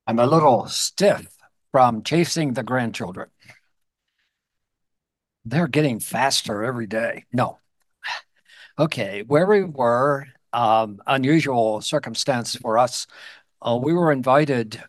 I'm a little stiff from chasing the grandchildren. They're getting faster every day. No. Okay, where we were, unusual circumstance for us. We were invited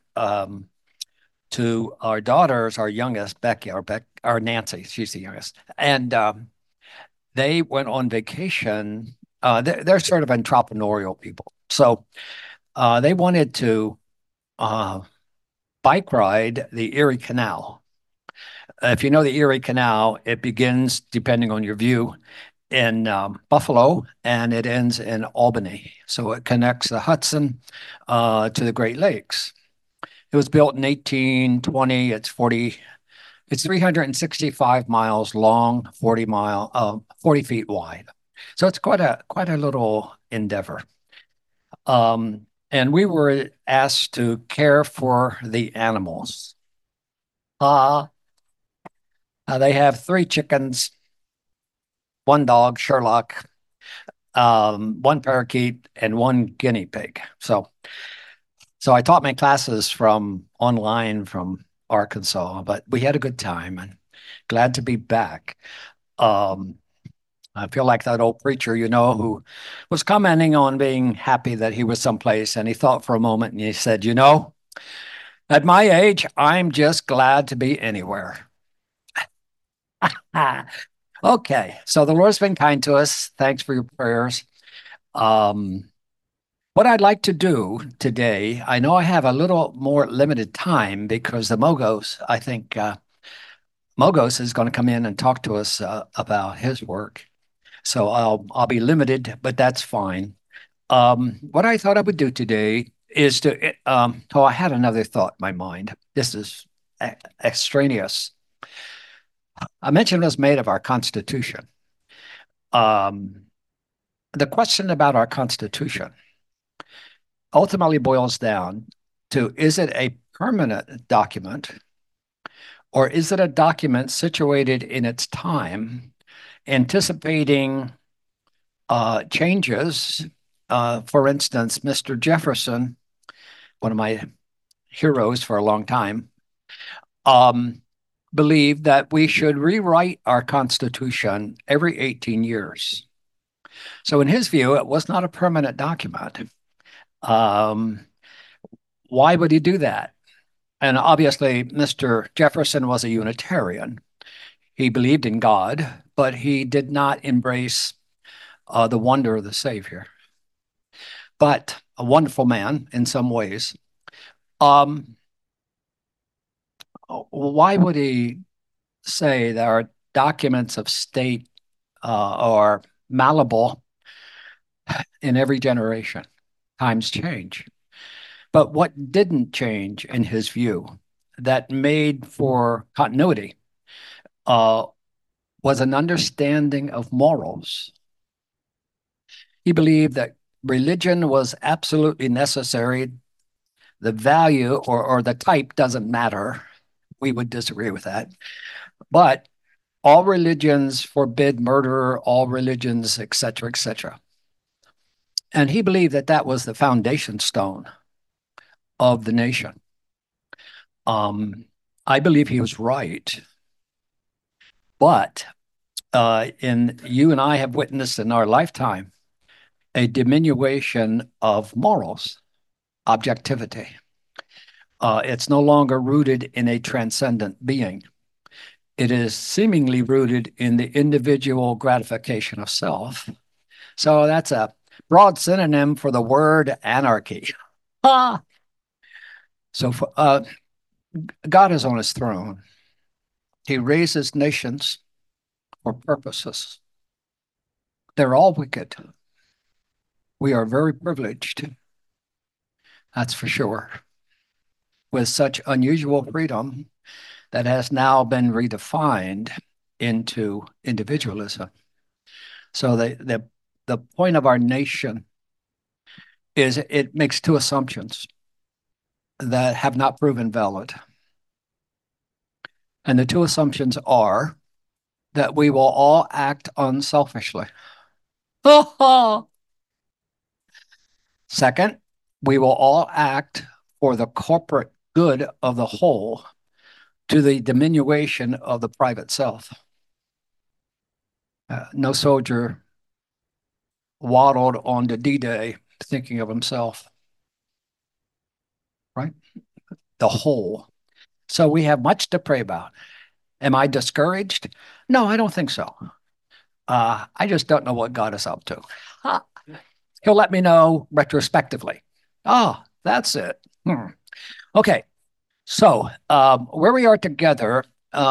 to our daughters, our youngest, our Nancy, she's the youngest, and they went on vacation. They're sort of entrepreneurial people, so they wanted to uh, bike ride the Erie Canal. If you know the Erie Canal, it begins, depending on your view, in Buffalo and it ends in Albany. So it connects the Hudson to the Great Lakes. It was built in 1820. It's 365 miles long, 40 feet wide. So it's quite a little endeavor. And we were asked to care for the animals. Uh, they have three chickens, one dog, Sherlock, one parakeet, and one guinea pig. So I taught my classes from online from Arkansas, but we had a good time and glad to be back. Um, I feel like that old preacher, who was commenting on being happy that he was someplace, and he thought for a moment and he said, at my age, I'm just glad to be anywhere. Okay, so the Lord's been kind to us. Thanks for your prayers. Um, what I'd like to do today, I know I have a little more limited time because I think Mogos is going to come in and talk to us about his work. So I'll be limited, but that's fine. What I thought I would do today is oh, I had another thought in my mind. This is extraneous. I mentioned it was made of our Constitution. Um, the question about our Constitution ultimately boils down to, is it a permanent document or is it a document situated in its time, anticipating changes? For instance, Mr. Jefferson, one of my heroes for a long time, um, believed that we should rewrite our Constitution every 18 years. So, in his view, it was not a permanent document. Um, why would he do that? And obviously, Mr. Jefferson was a Unitarian. He believed in God, but he did not embrace the wonder of the Savior. But a wonderful man in some ways. Um, why would he say that our documents of state are malleable in every generation? Times change. But what didn't change in his view that made for continuity uh, was an understanding of morals. He believed that religion was absolutely necessary. The value or the type doesn't matter. We would disagree with that. But all religions forbid murder, all religions, et cetera, et cetera. And he believed that that was the foundation stone of the nation. Um, I believe he was right. But you and I have witnessed in our lifetime a diminution of morals, objectivity. It's no longer rooted in a transcendent being. It is seemingly rooted in the individual gratification of self. So that's a broad synonym for the word anarchy. Ah! So God is on his throne. He raises nations for purposes. They're all wicked. We are very privileged, that's for sure, with such unusual freedom that has now been redefined into individualism. So the point of our nation is it makes two assumptions that have not proven valid. And the two assumptions are that we will all act unselfishly. Second, we will all act for the corporate good of the whole to the diminution of the private self. No soldier waddled on to D-Day thinking of himself, right? The whole. So we have much to pray about. Am I discouraged? No, I don't think so. I just don't know what God is up to. He'll let me know retrospectively. Oh, that's it. Okay. So where we are together,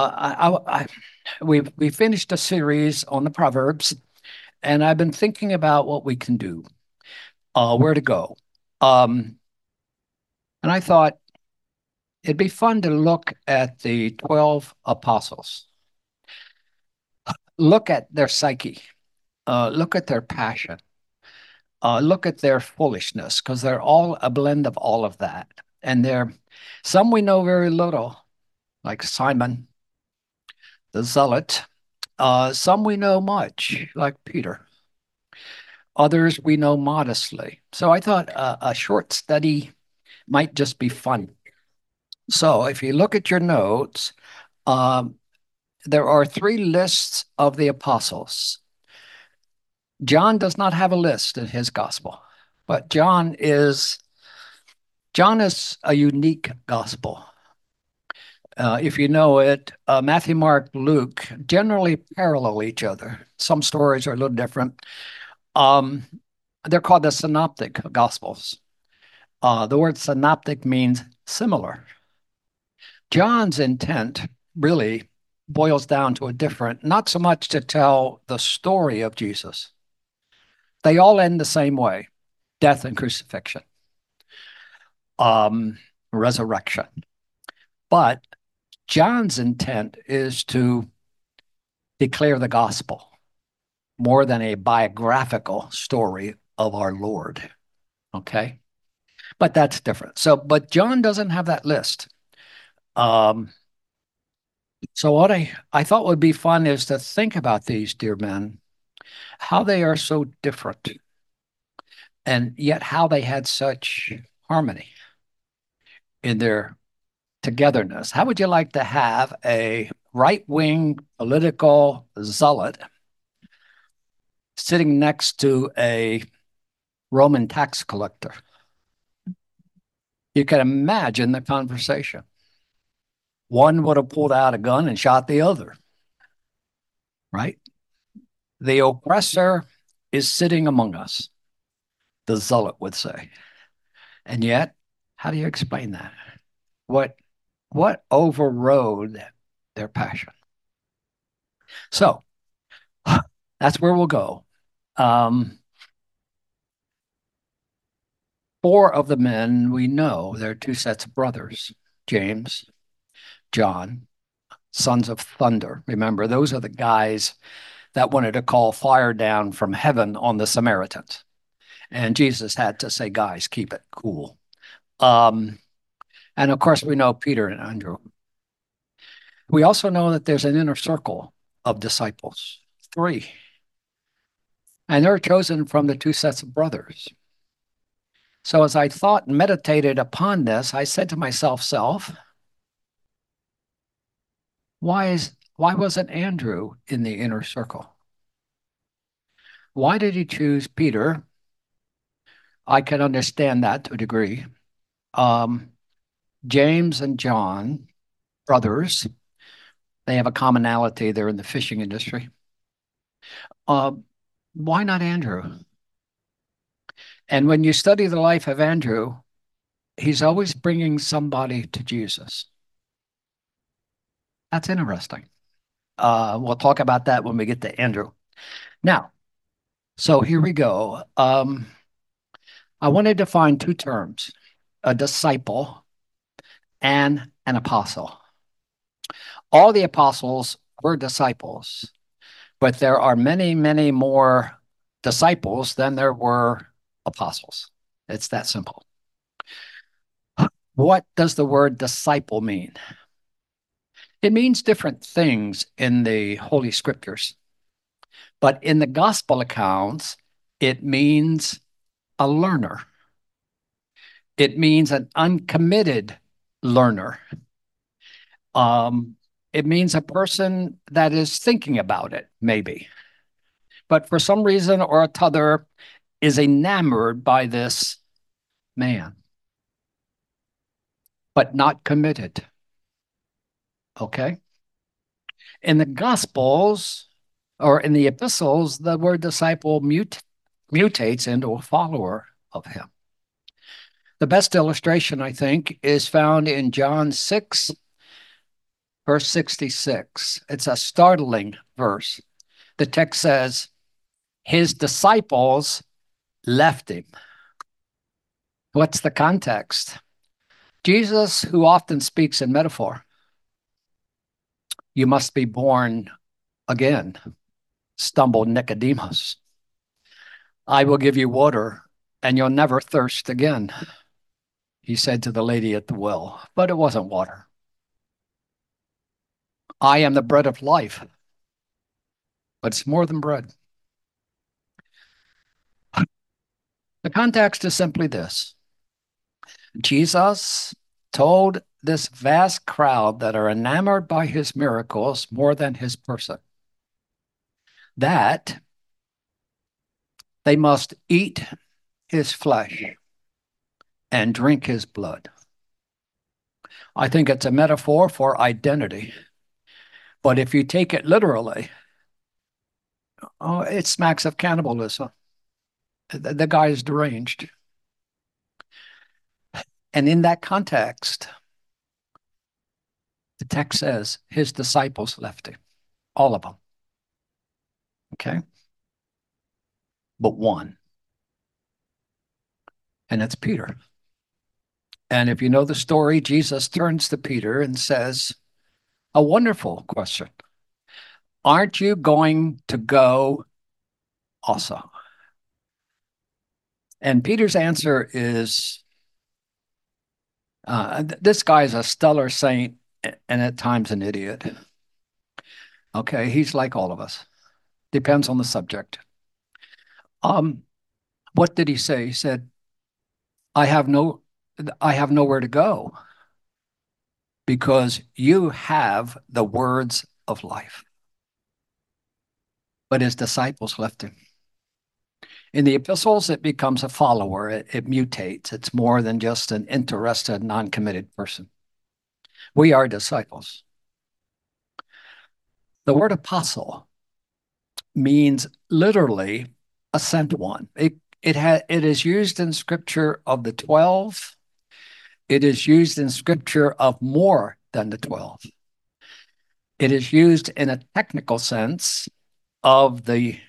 we finished a series on the Proverbs, and I've been thinking about what we can do, where to go. And I thought it'd be fun to look at the 12 apostles, look at their psyche, look at their passion, look at their foolishness, because they're all a blend of all of that. And some we know very little, like Simon the Zealot. Some we know much, like Peter. Others we know modestly. So I thought a short study might just be fun. So if you look at your notes, um, there are 3 lists of the apostles. John does not have a list in his gospel, but John is a unique gospel. If you know it, Matthew, Mark, Luke generally parallel each other. Some stories are a little different. They're called the synoptic gospels. The word synoptic means similar. John's intent really boils down to not so much to tell the story of Jesus. They all end the same way: death and crucifixion, resurrection. But John's intent is to declare the gospel more than a biographical story of our Lord. Okay? But that's different. But John doesn't have that list. So what I thought would be fun is to think about these dear men, how they are so different, and yet how they had such harmony in their togetherness. How would you like to have a right-wing political zealot sitting next to a Roman tax collector? You can imagine the conversation. One would have pulled out a gun and shot the other, right? The oppressor is sitting among us, the zealot would say. And yet, how do you explain that? What overrode their passion? So that's where we'll go. 4 of the men we know, they're 2 sets of brothers: James, John, sons of thunder. Remember, those are the guys that wanted to call fire down from heaven on the Samaritans. And Jesus had to say, guys, keep it cool. And of course, we know Peter and Andrew. We also know that there's an inner circle of disciples, 3. And they're chosen from the 2 sets of brothers. So as I thought and meditated upon this, I said to myself, why wasn't Andrew in the inner circle? Why did he choose Peter? I can understand that to a degree. James and John, brothers, they have a commonality. They're in the fishing industry. Why not Andrew? And when you study the life of Andrew, he's always bringing somebody to Jesus. That's interesting. We'll talk about that when we get to Andrew. Now, so here we go. I wanted to find 2 terms: a disciple and an apostle. All the apostles were disciples, but there are many, many more disciples than there were apostles. It's that simple. What does the word disciple mean? It means different things in the Holy Scriptures, but in the gospel accounts, it means a learner. It means an uncommitted learner. Um, it means a person that is thinking about it, maybe, but for some reason or other is enamored by this man, but not committed. Okay. In the Gospels or in the epistles, the word disciple mutates into a follower of him. The best illustration, I think, is found in John 6, verse 66. It's a startling verse. The text says, his disciples left him. What's the context? Jesus, who often speaks in metaphor, you must be born again, stumbled Nicodemus. I will give you water and you'll never thirst again, he said to the lady at the well, but it wasn't water. I am the bread of life, but it's more than bread. The context is simply this. Jesus told this vast crowd that are enamored by his miracles more than his person that they must eat his flesh and drink his blood. I think it's a metaphor for identity. But if you take it literally, it smacks of cannibalism. The guy is deranged. And in that context, the text says his disciples left him, all of them. Okay? But one. And it's Peter. And if you know the story, Jesus turns to Peter and says, a wonderful question. Aren't you going to go also? And Peter's answer is, this guy is a stellar saint and at times an idiot. Okay, he's like all of us. Depends on the subject. What did he say? He said, I have nowhere to go because you have the words of life. But his disciples left him. In the epistles, it becomes a follower. It mutates. It's more than just an interested, non-committed person. We are disciples. The word apostle means literally a sent one. It is used in scripture of the 12. It is used in scripture of more than the 12. It is used in a technical sense of the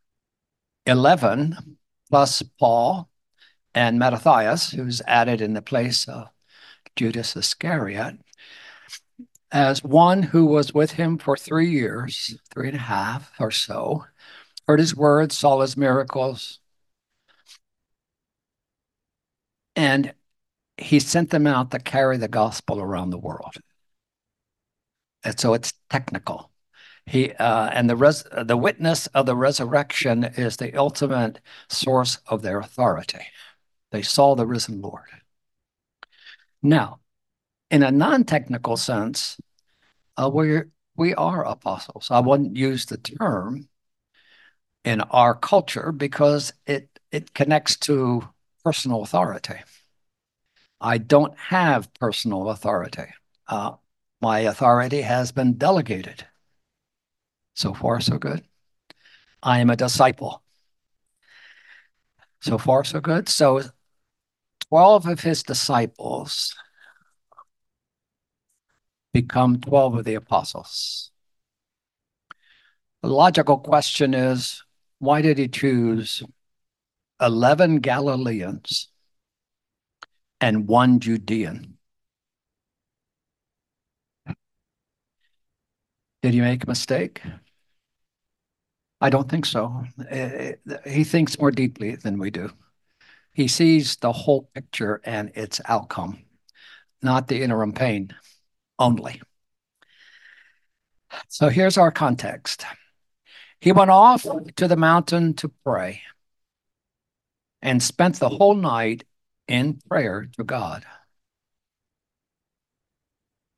11 plus Paul and Matthias, who's added in the place of Judas Iscariot, as one who was with him for 3 years, 3.5 or so, heard his words, saw his miracles, and he sent them out to carry the gospel around the world. And so it's technical. And the witness of the resurrection is the ultimate source of their authority. They saw the risen Lord. Now, in a non-technical sense, we are apostles. I wouldn't use the term in our culture because it connects to personal authority. I don't have personal authority. My authority has been delegated. So far, so good. I am a disciple. So far, so good. So 12 of his disciples become 12 of the apostles. The logical question is, why did he choose 11 Galileans and 1 Judean? Did he make a mistake? I don't think so. He thinks more deeply than we do. He sees the whole picture and its outcome, not the interim pain only. So here's our context. He went off to the mountain to pray and spent the whole night in prayer to God.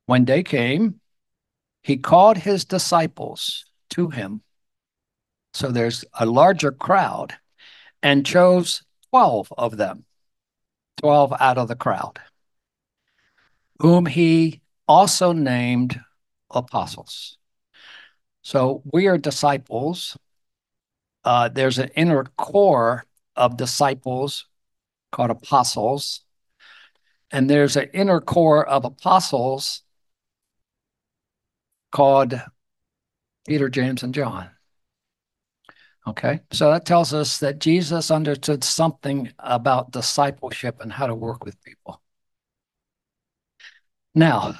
When day came, he called his disciples to him. So there's a larger crowd and chose 12 of them, 12 out of the crowd, whom he also named apostles. So we are disciples. There's an inner core of disciples called apostles, and there's an inner core of apostles called Peter, James, and John. Okay, so that tells us that Jesus understood something about discipleship and how to work with people. Now,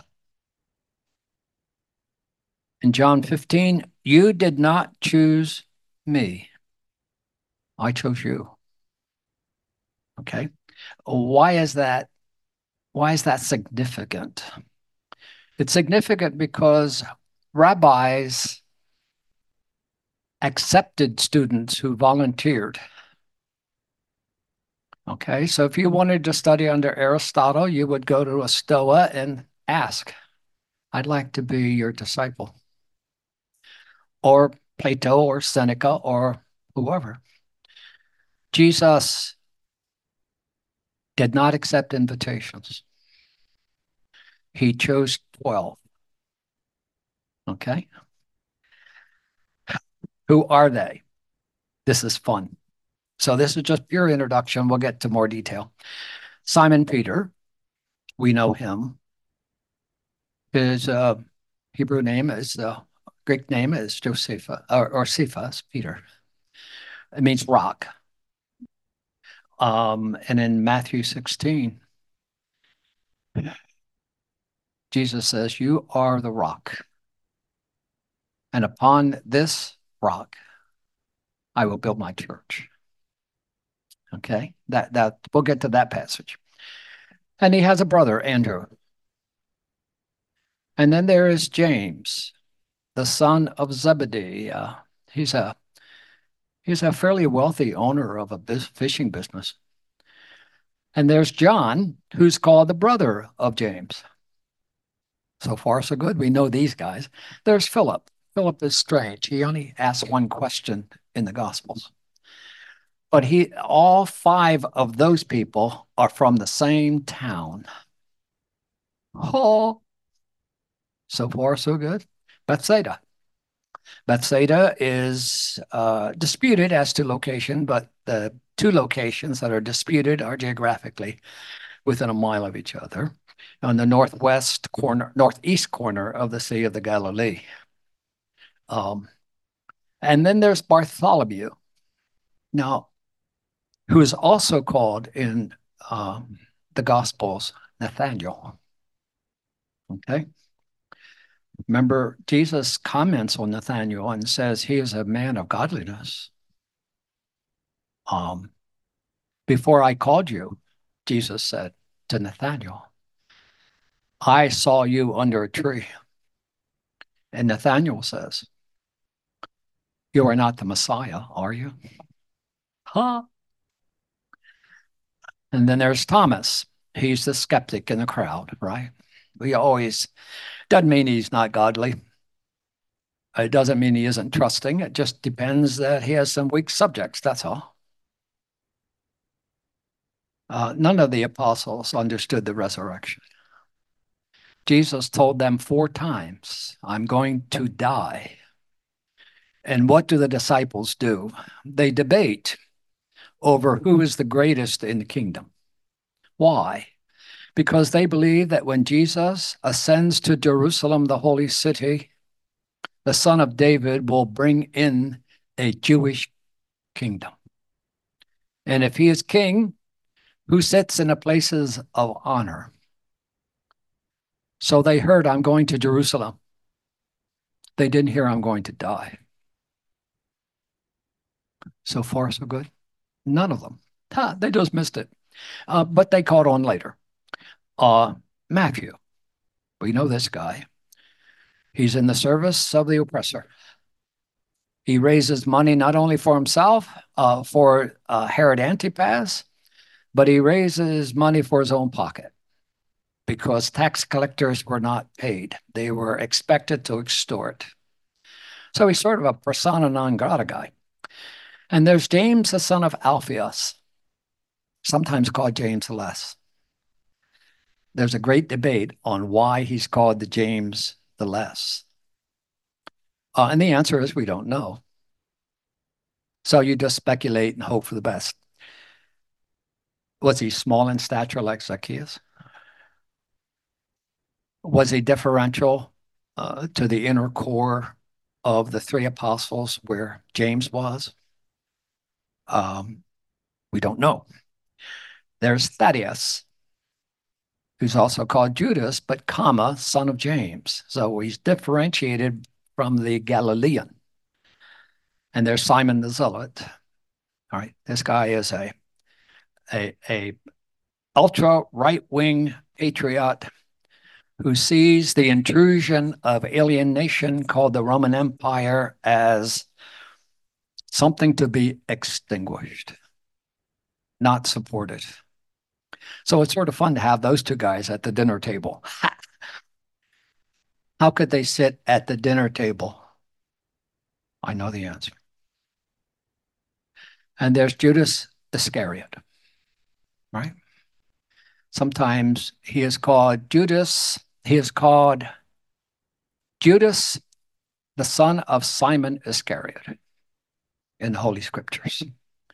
in John 15, you did not choose me. I chose you. Okay. Why is that? Why is that significant? It's significant because rabbis accepted students who volunteered. Okay, so if you wanted to study under Aristotle, you would go to a Stoa and ask, I'd like to be your disciple. Or Plato or Seneca or whoever. Jesus did not accept invitations. He chose 12. Okay. Who are they? This is fun. So this is just pure introduction. We'll get to more detail. Simon Peter, we know him. His Hebrew name is, Greek name is Josephus, or Cephas, Peter. It means rock. And in Matthew 16, Jesus says, you are the rock. And upon this rock, I will build my church. Okay, that we'll get to that passage. And he has a brother, Andrew. And then there is James, the son of Zebedee. He's a fairly wealthy owner of a fishing business. And there's John, who's called the brother of James. So far, so good. We know these guys. There's Philip. Philip is strange. He only asks one question in the Gospels. But all five of those people are from the same town. Oh, so far, so good. Bethsaida. Bethsaida is disputed as to location, but the two locations that are disputed are geographically within a mile of each other on the northeast corner of the Sea of the Galilee. And then there's Bartholomew. Now, who is also called in the Gospels Nathaniel. Okay. Remember, Jesus comments on Nathaniel and says he is a man of godliness. Before I called you, Jesus said to Nathaniel, I saw you under a tree. And Nathaniel says, you are not the Messiah, are you? Huh? And then there's Thomas. He's the skeptic in the crowd, right? Doesn't mean he's not godly. It doesn't mean he isn't trusting. It just depends that he has some weak subjects, that's all. None of the apostles understood the resurrection. Jesus told them 4 times, I'm going to die. And what do the disciples do? They debate over who is the greatest in the kingdom. Why? Because they believe that when Jesus ascends to Jerusalem, the holy city, the son of David will bring in a Jewish kingdom. And if he is king, who sits in the places of honor? So they heard, I'm going to Jerusalem. They didn't hear, I'm going to die. So far, so good. None of them. They just missed it. But they caught on later. Matthew, we know this guy. He's in the service of the oppressor. He raises money not only for himself, for Herod Antipas, but he raises money for his own pocket. because tax collectors were not paid. They were expected to extort. So he's sort of a persona non grata guy. And there's James, the son of Alphaeus, sometimes called James the Less. There's a great debate on why he's called the James the Less. And the answer is we don't know. So you just speculate and hope for the best. Was he small in stature like Zacchaeus? Was he differential to the inner core of the three apostles where James was? We don't know. There's Thaddeus, who's also called Judas, but comma, son of James. So he's differentiated from the Galilean. And there's Simon the Zealot. All right, this guy is a ultra right-wing patriot who sees the intrusion of alien nation called the Roman Empire as something to be extinguished, not supported. So it's sort of fun to have those two guys at the dinner table. How could they sit at the dinner table? I know the answer. And there's Judas Iscariot, right? Sometimes he is called Judas. He is called Judas, the son of Simon Iscariot in the Holy Scriptures.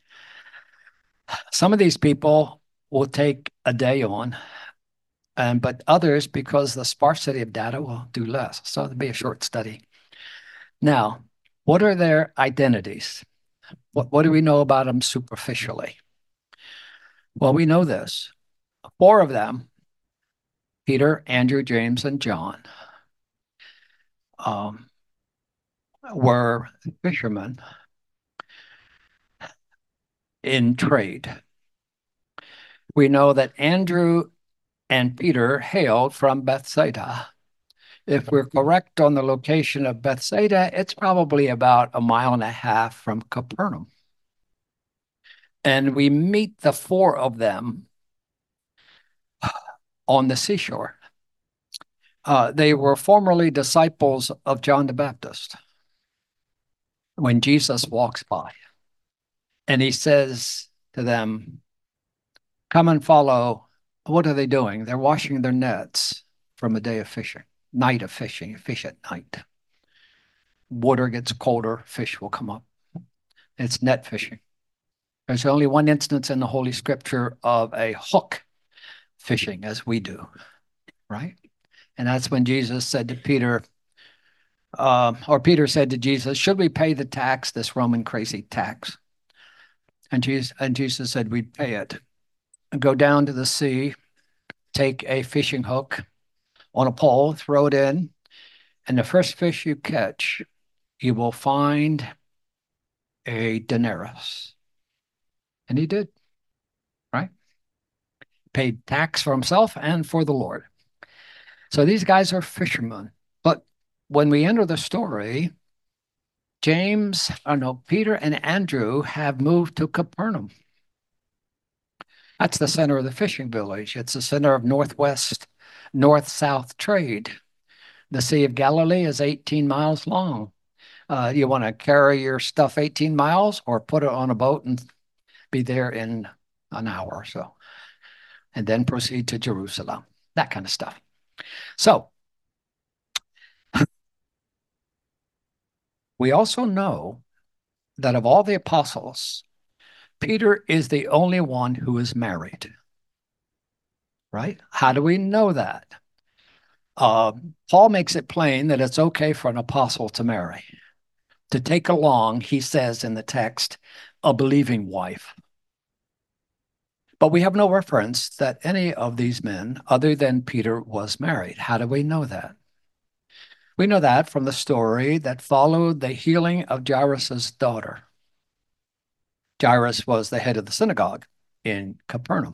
Some of these people will take a day on, but others, because the sparsity of data, will do less. So it'll be a short study. Now, what are their identities? What do we know about them superficially? Well, we know this. Four of them, Peter, Andrew, James, and John, um, were fishermen in trade. We know that Andrew and Peter hailed from Bethsaida. If we're correct on the location of Bethsaida, it's probably about 1.5 miles from Capernaum. And we meet the four of them on the seashore. They were formerly disciples of John the Baptist. When Jesus walks by and he says to them, come and follow. What are they doing? They're washing their nets from a day of fishing, night of fishing, fish at night. Water gets colder, fish will come up. It's net fishing. There's only one instance in the Holy Scripture of a hook fishing as we do, right? And that's when Jesus said to Peter, or Peter said to Jesus, should we pay the tax, this Roman crazy tax? And Jesus said, we'd pay it. And go down to the sea, take a fishing hook on a pole, throw it in, and the first fish you catch, you will find a denarius. And he did, right? Paid tax for himself and for the Lord. So these guys are fishermen. But when we enter the story, Peter and Andrew have moved to Capernaum. That's the center of the fishing village. It's the center of north-south trade. The Sea of Galilee is 18 miles long. You want to carry your stuff 18 miles or put it on a boat and be there in an hour or so, and then proceed to Jerusalem, that kind of stuff. So we also know that of all the apostles, Peter is the only one who is married, right? How do we know that? Paul makes it plain that it's okay for an apostle to marry, to take along, he says in the text, a believing wife. But we have no reference that any of these men, other than Peter, was married. How do we know that? We know that from the story that followed the healing of Jairus' daughter. Jairus was the head of the synagogue in Capernaum.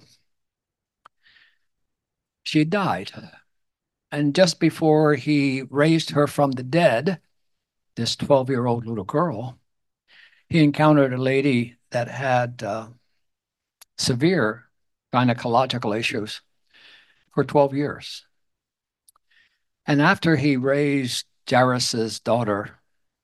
She died. And just before he raised her from the dead, this 12-year-old little girl, he encountered a lady that had severe gynecological issues. for 12 years. And after he raised Jairus's daughter,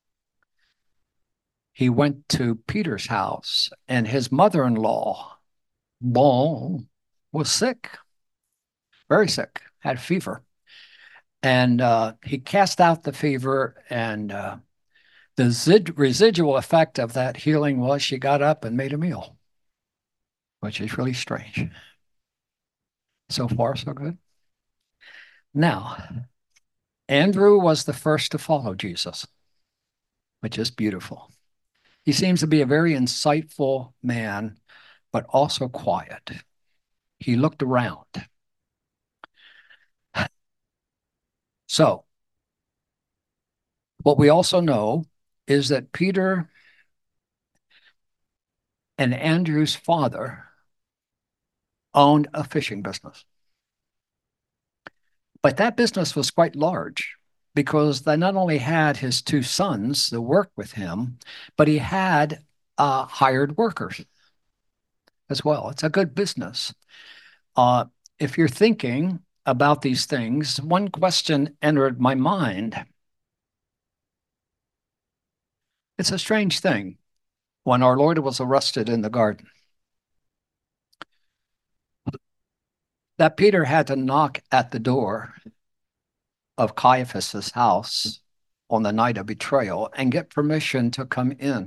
he went to Peter's house, and his mother-in-law, Bon, was sick, very sick, had fever. And he cast out the fever, and the residual effect of that healing was she got up and made a meal, which is really strange. So far, so good. Now, Andrew was the first to follow Jesus, which is beautiful. He seems to be a very insightful man, but also quiet. He looked around. So, what we also know is that Peter and Andrew's father owned a fishing business. But that business was quite large because they not only had his two sons that worked with him, but he had hired workers as well. It's a good business. If you're thinking about these things, one question entered my mind. It's a strange thing. When our Lord was arrested in the garden, that Peter had to knock at the door of Caiaphas's house on the night of betrayal and get permission to come in.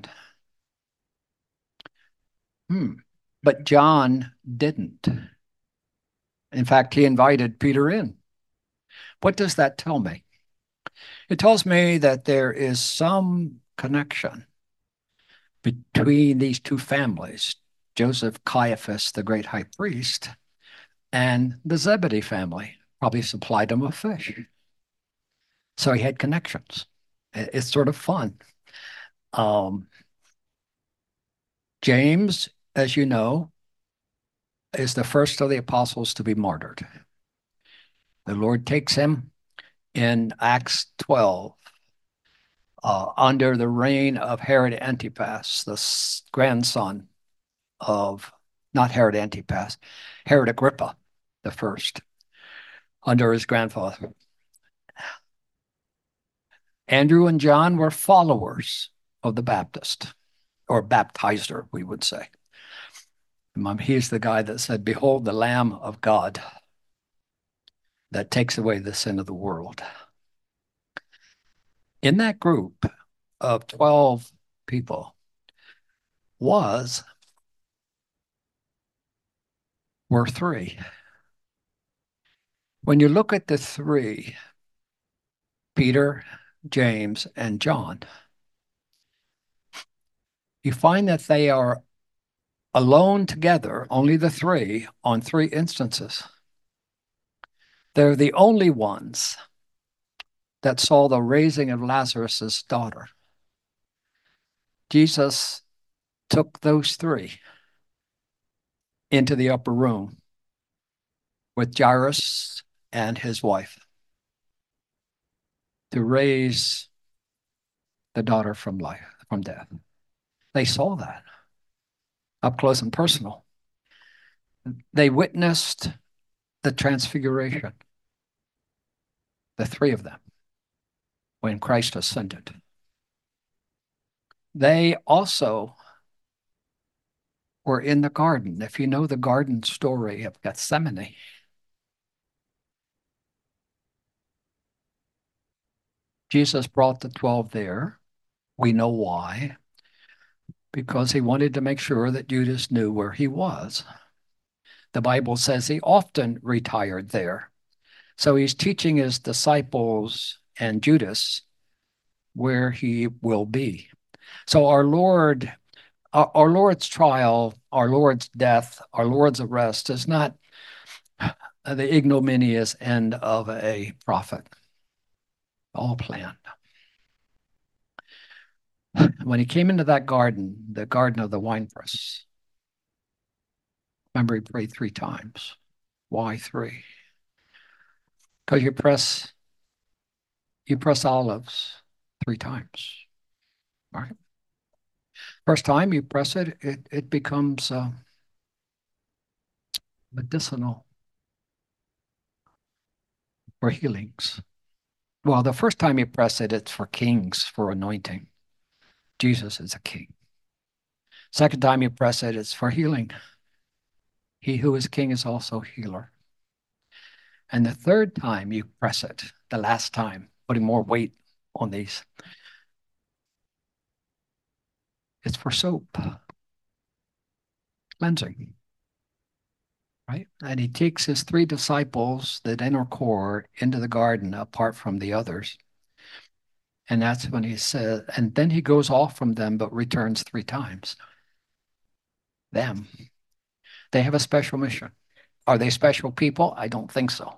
But John didn't. In fact, he invited Peter in. What does that tell me? It tells me that there is some connection between these two families, Joseph Caiaphas, the great high priest, and the Zebedee family. Probably supplied him with fish. So he had connections. It's sort of fun. James, as you know, is the first of the apostles to be martyred. The Lord takes him in Acts 12 under the reign of Herod Antipas, the grandson of, not Herod Antipas, Herod Agrippa the first, under his grandfather. Andrew and John were followers of the Baptist, or baptizer, we would say. He's the guy that said, "Behold the Lamb of God that takes away the sin of the world." In that group of 12 people were three. When you look at the three, Peter, James, and John, you find that they are alone together, only the three, on three instances. They're the only ones that saw the raising of Lazarus's daughter. Jesus took those three into the upper room with Jairus and his wife to raise the daughter from death. They saw that up close and personal. They witnessed the transfiguration, the three of them, when Christ ascended. They also were in the garden. If you know the garden story of Gethsemane, Jesus brought the 12 there. We know why. Because he wanted to make sure that Judas knew where he was. The Bible says he often retired there. So he's teaching his disciples and Judas where he will be. So our Lord's trial, our Lord's death, our Lord's arrest is not the ignominious end of a prophet. All planned. When he came into that garden, the garden of the winepress, remember he prayed 3 times. Why 3? Because you press olives 3 times, right? First time you press it, it becomes medicinal. for healings. Well, the first time you press it, it's for kings, for anointing. Jesus is a king. Second time you press it, it's for healing. He who is king is also healer. And the third time you press it, the last time, putting more weight on these, it's for soap, cleansing, right? And he takes his three disciples, the inner core, into the garden apart from the others. And that's when he says, and then he goes off from them, but returns three times. Them. They have a special mission. Are they special people? I don't think so.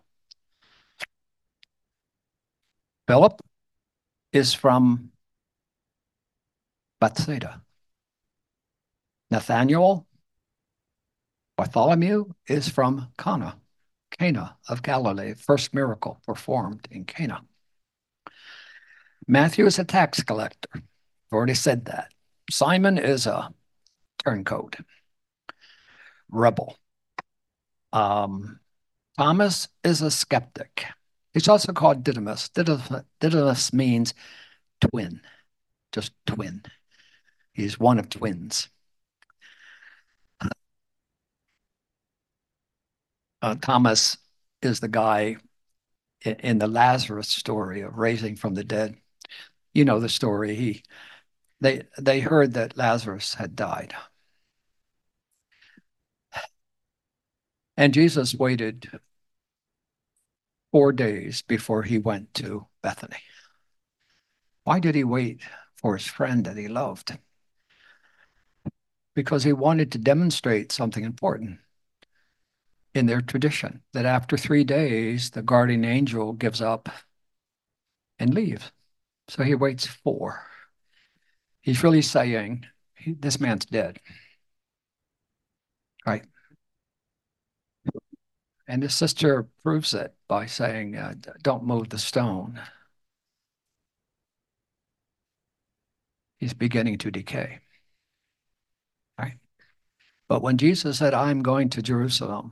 Philip is from Bethsaida. Nathaniel, Bartholomew is from Cana of Galilee, first miracle performed in Cana. Matthew is a tax collector. I've already said that. Simon is a turncoat, rebel. Thomas is a skeptic. He's also called Didymus. Didymus means twin, just twin. He's one of twins. Thomas is the guy in the Lazarus story of raising from the dead. You know the story. They heard that Lazarus had died. And Jesus waited 4 days before he went to Bethany. Why did he wait for his friend that he loved? Because he wanted to demonstrate something important in their tradition, that after 3 days, the guardian angel gives up and leaves. So he waits 4. He's really saying, this man's dead, right? And his sister proves it by saying, don't move the stone. He's beginning to decay, right? But when Jesus said, I'm going to Jerusalem,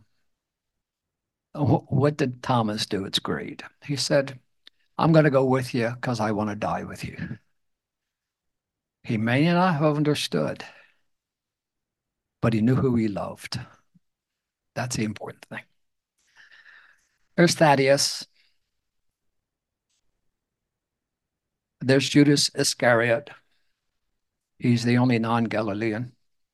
what did Thomas do? It's great. He said, I'm going to go with you because I want to die with you. He may not have understood, but he knew who he loved. That's the important thing. There's Thaddeus. There's Judas Iscariot. He's the only non-Galilean.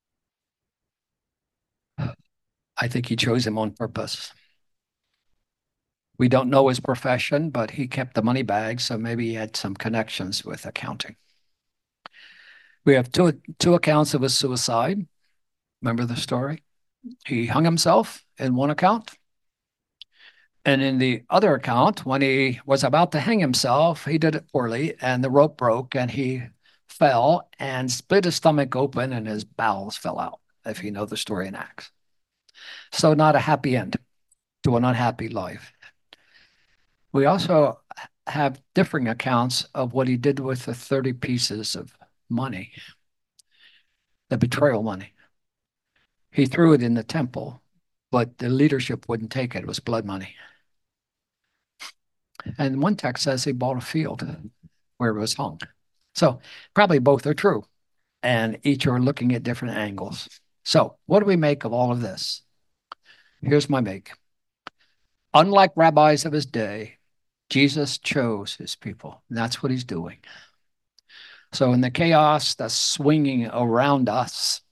I think he chose him on purpose. We don't know his profession, but he kept the money bag, so maybe he had some connections with accounting. We have two accounts of his suicide. Remember the story? He hung himself in one account. And in the other account, when he was about to hang himself, he did it poorly, and the rope broke, and he fell and split his stomach open, and his bowels fell out, if you know the story in Acts. So not a happy end to an unhappy life. We also have differing accounts of what he did with the 30 pieces of money, the betrayal money. He threw it in the temple, but the leadership wouldn't take it. It was blood money. And one text says he bought a field where it was hung. So probably both are true, and each are looking at different angles. So what do we make of all of this? Here's my make. Unlike rabbis of his day, Jesus chose his people. And that's what he's doing. So in the chaos that's swinging around us,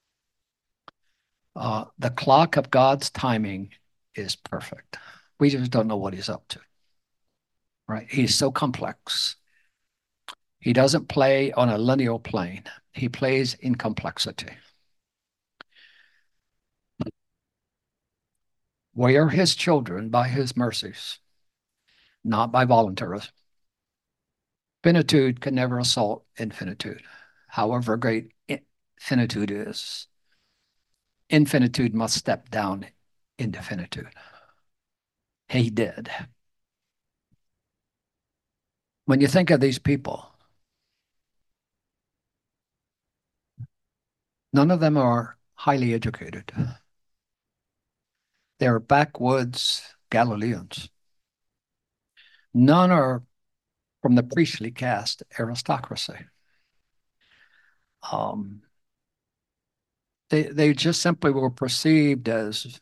the clock of God's timing is perfect. We just don't know what he's up to, right? He's so complex. He doesn't play on a linear plane. He plays in complexity. We are his children by his mercies, not by voluntarism. Finitude can never assault infinitude, however great finitude is. Infinitude must step down into finitude. He did. When you think of these people, none of them are highly educated. They're backwoods Galileans. None are from the priestly caste aristocracy. Um, they just simply were perceived as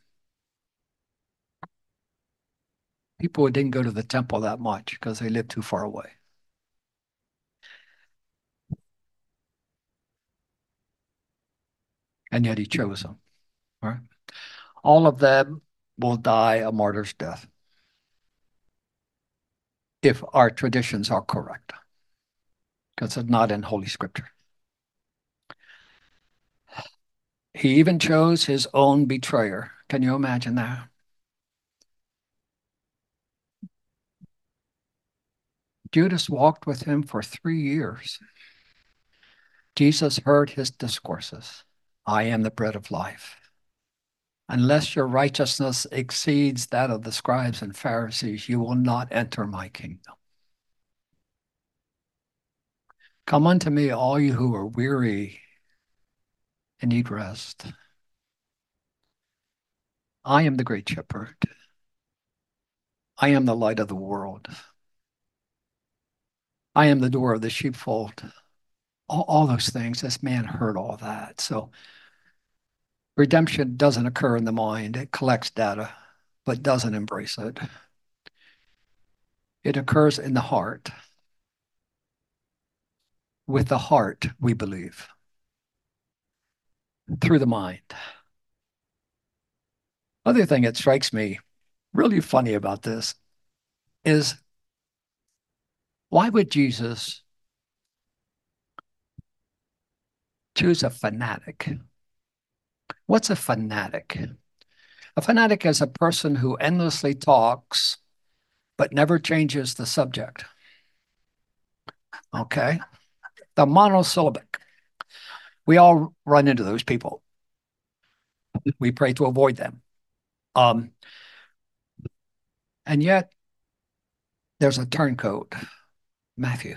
people who didn't go to the temple that much because they lived too far away. And yet he chose them. Right? All of them will die a martyr's death if our traditions are correct, because it's not in Holy Scripture. He even chose his own betrayer. Can you imagine that? Judas walked with him for 3 years. Jesus heard his discourses. I am the bread of life. Unless your righteousness exceeds that of the scribes and Pharisees, you will not enter my kingdom. Come unto me, all you who are weary and need rest. I am the great shepherd. I am the light of the world. I am the door of the sheepfold. All those things. This man heard all that. So redemption doesn't occur in the mind. It collects data, but doesn't embrace it. It occurs in the heart. With the heart, we believe. Through the mind. Other thing that strikes me really funny about this is, why would Jesus choose a fanatic? What's a fanatic? A fanatic is a person who endlessly talks but never changes the subject. Okay? The monosyllabic. We all run into those people. We pray to avoid them. And yet, there's a turncoat, Matthew.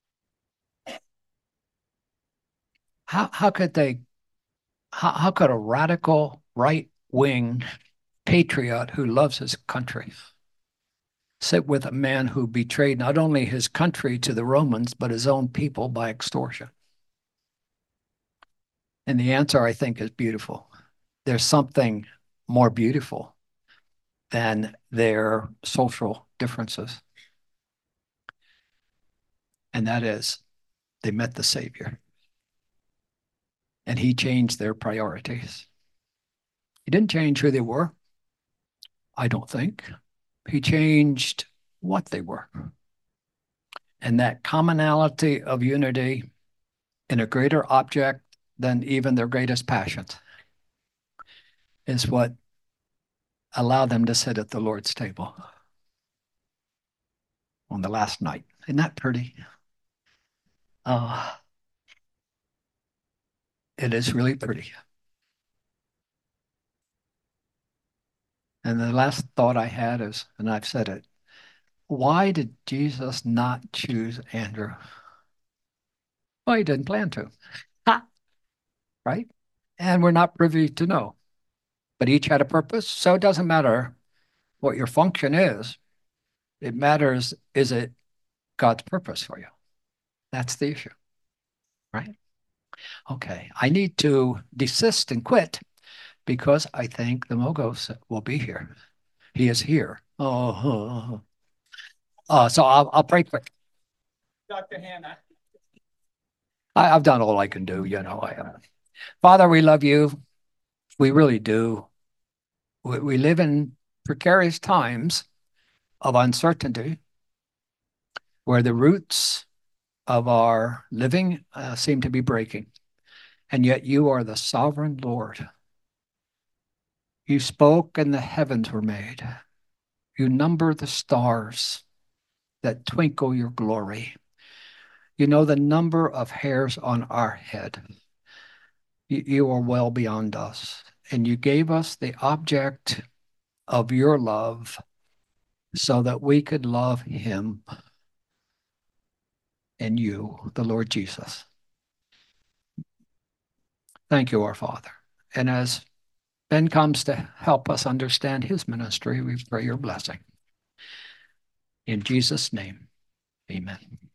How could a radical right wing patriot who loves his country sit with a man who betrayed not only his country to the Romans, but his own people by extortion? And the answer, I think, is beautiful. There's something more beautiful than their social differences. And that is, they met the Savior. And he changed their priorities. He didn't change who they were, I don't think. He changed what they were. And that commonality of unity in a greater object than even their greatest passions is what allowed them to sit at the Lord's table on the last night. Isn't that pretty? It is really pretty. And the last thought I had is, and I've said it, why did Jesus not choose Andrew? Well, he didn't plan to, right? And we're not privy to know. But each had a purpose. So it doesn't matter what your function is. It matters, is it God's purpose for you? That's the issue, right? Okay, I need to desist and quit because I think the Mogos will be here. He is here. So I'll pray quick. Dr. Hannah. I've done all I can do, Father, we love you. We really do. We live in precarious times of uncertainty where the roots of our living seem to be breaking. And yet you are the sovereign Lord. You spoke and the heavens were made. You number the stars that twinkle your glory. You know the number of hairs on our head. You are well beyond us. And you gave us the object of your love so that we could love him and you, the Lord Jesus. Thank you, our Father. And as Ben comes to help us understand his ministry, we pray your blessing. In Jesus' name, amen.